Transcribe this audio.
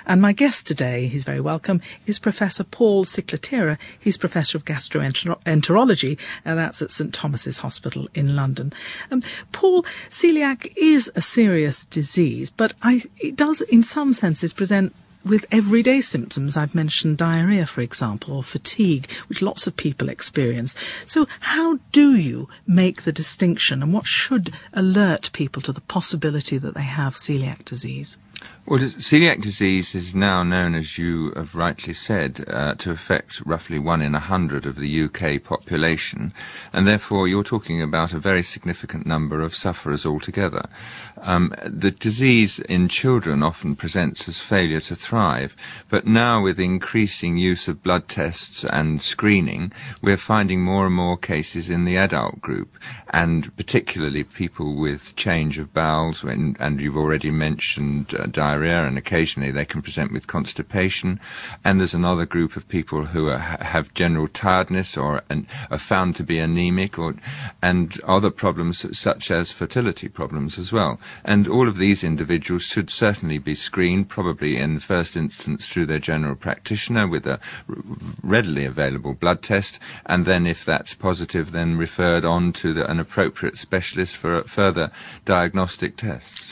And my guest today, he's very welcome, is Professor Paul Ciclatera. He's Professor of Gastroenterology, and that's at St Thomas's Hospital in London. Paul, celiac is a serious disease, but it does in some senses present with everyday symptoms. I've mentioned diarrhoea, for example, or fatigue, which lots of people experience. So how do you make the distinction, and what should alert people to the possibility that they have celiac disease? Well, celiac disease is now known, as you have rightly said, to affect roughly 1 in 100 of the UK population, and therefore you're talking about a very significant number of sufferers altogether. The disease in children often presents as failure to thrive, but now with increasing use of blood tests and screening, we're finding more and more cases in the adult group, and particularly people with change of bowels, and you've already mentioned diarrhea, and occasionally they can present with constipation. And there's another group of people who have general tiredness or are found to be anemic, and other problems such as fertility problems as well. And all of these individuals should certainly be screened, probably in the first instance through their general practitioner with a readily available blood test, and then if that's positive, then referred on to an appropriate specialist for further diagnostic tests.